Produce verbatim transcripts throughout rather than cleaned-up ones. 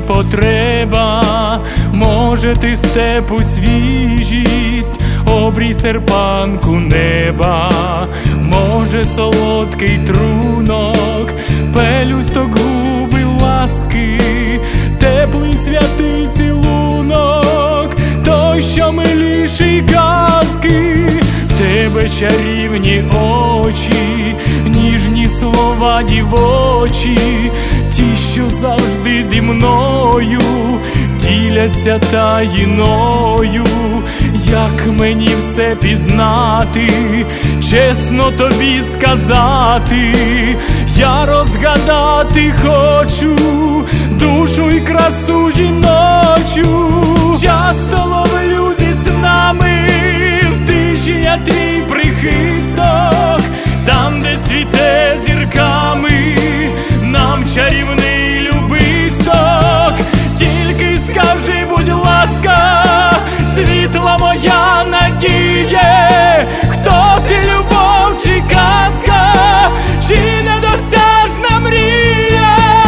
потреба, може ти степу свіжість, обрій серпанку неба, може солодкий трунок, пелюсток губи ласки, теплий святий цілунок, той, що миліший казки. В тебе чарівні очі, ніжні слова дівочі, ті, що завжди зі мною діляться таїною. Як мені все пізнати, чесно тобі сказати, я розгадати хочу душу й красу жіночу. Часто ловлю зі снами, в тиші я твій прихисток, там, де цвіте зірками нам чарівний любисток. Тільки скажи, будь ласка, світла моя надіє, хто ти, любов чи казка, чи недосяжна мрія?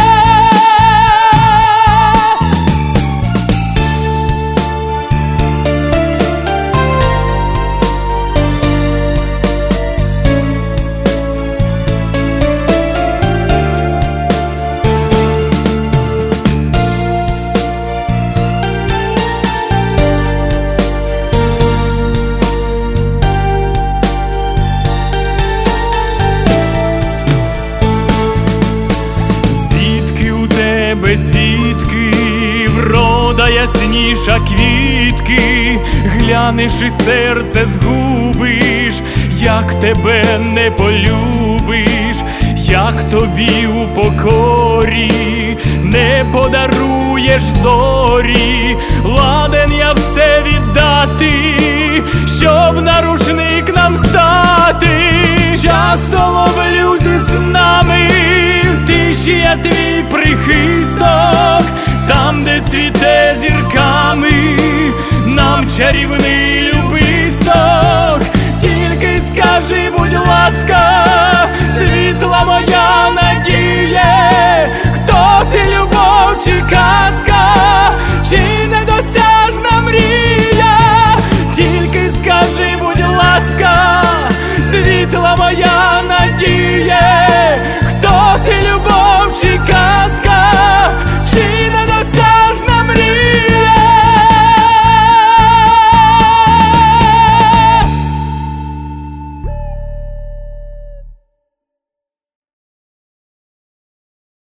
Звідки врода ясніша квітки, глянеш і серце згубиш, як тебе не полюбиш, як тобі у покорі не подаруєш зорі. Ладен я все віддати, щоб на рушник нам стати. Часто ловлю зі снами, в тиші я твій прихисток, там, де цвіте зірками нам чарівний любисток. Тільки скажи, будь ласка,